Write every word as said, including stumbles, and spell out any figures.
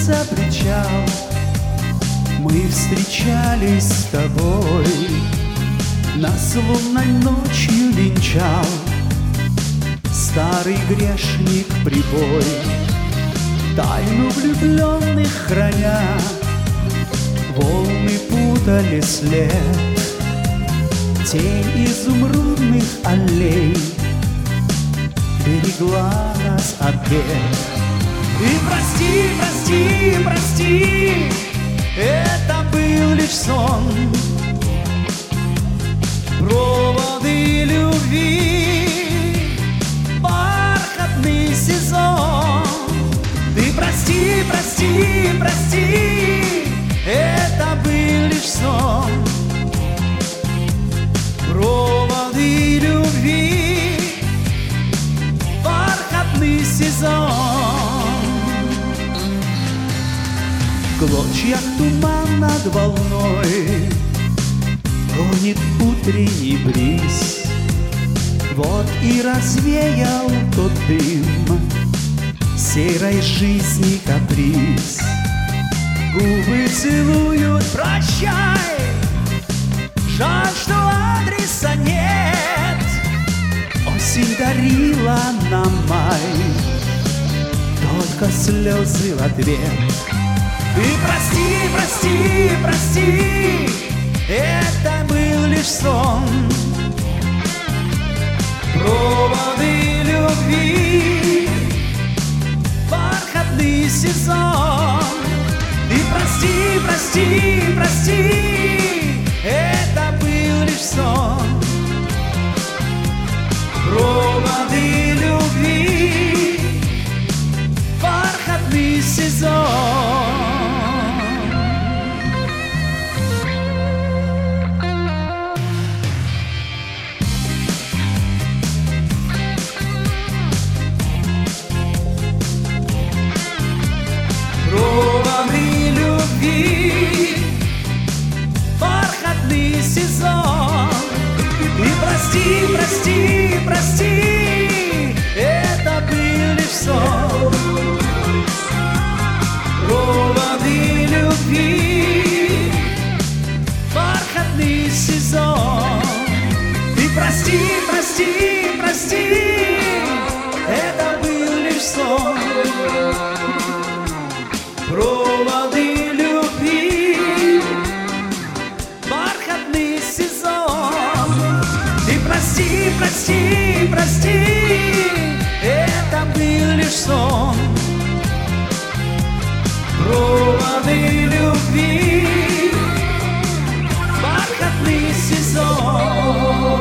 Раскинулся причал, мы встречались с тобой. Нас лунной ночью венчал старый грешник прибой. Тайну влюбленных храня, волны путали след. Тень изумрудных аллей берегла нас от бед. И прости, прости, прости, это был лишь сон. Проводы любви, бархатный сезон. Ты прости, прости, прости, это был лишь сон. Проводы любви, бархатный сезон. В клочьях туман над волной гонит утренний бриз. Вот и развеял тот дым серой жизни каприз. Губы целуют прощай, жаль, что адреса нет. Осень дарила нам май, только слезы в ответ. Ты прости, прости, прости, это был лишь сон. Проводы любви, бархатный сезон. Ты прости, прости, прости, это был лишь сон. Проводы любви, бархатный сезон. Проводы любви, бархатный сезон. И прости, прости, прости, это был лишь сон. Проводы любви, бархатный сезон. И прости, прости, прости, это был лишь сон. Проводы любви, бархатный сезон. Ты прости, прости, прости, это был лишь сон. Проводы любви, бархатный сезон.